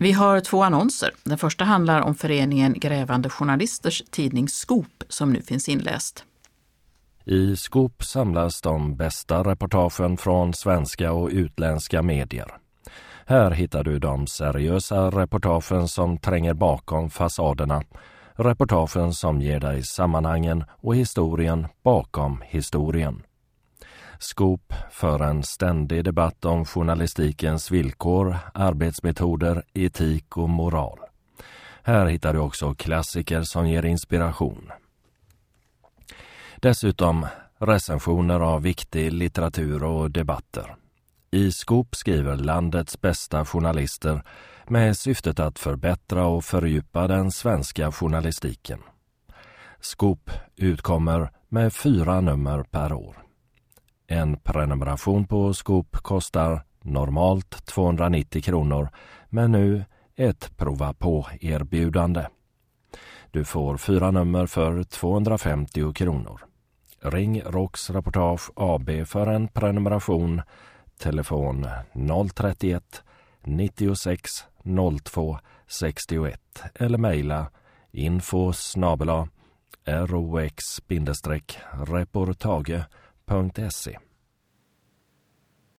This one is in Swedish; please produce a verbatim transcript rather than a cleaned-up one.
Vi har två annonser. Den första handlar om föreningen Grävande journalisters tidning Scoop som nu finns inläst. I Scoop samlas de bästa reportagen från svenska och utländska medier. Här hittar du de seriösa reportagen som tränger bakom fasaderna. Reportagen som ger dig sammanhangen och historien bakom historien. Scoop för en ständig debatt om journalistikens villkor, arbetsmetoder, etik och moral. Här hittar du också klassiker som ger inspiration. Dessutom recensioner av viktig litteratur och debatter. I Scoop skriver landets bästa journalister med syftet att förbättra och fördjupa den svenska journalistiken. Scoop utkommer med fyra nummer per år. En prenumeration på Scoop kostar normalt tvåhundranittio kronor, men nu ett prova på erbjudande. Du får fyra nummer för tvåhundrafemtio kronor. Ring Rox Reportage A B för en prenumeration. Telefon noll tre ett nittiosex noll två sextioett eller mejla info snabel-a rox reportage punkt se.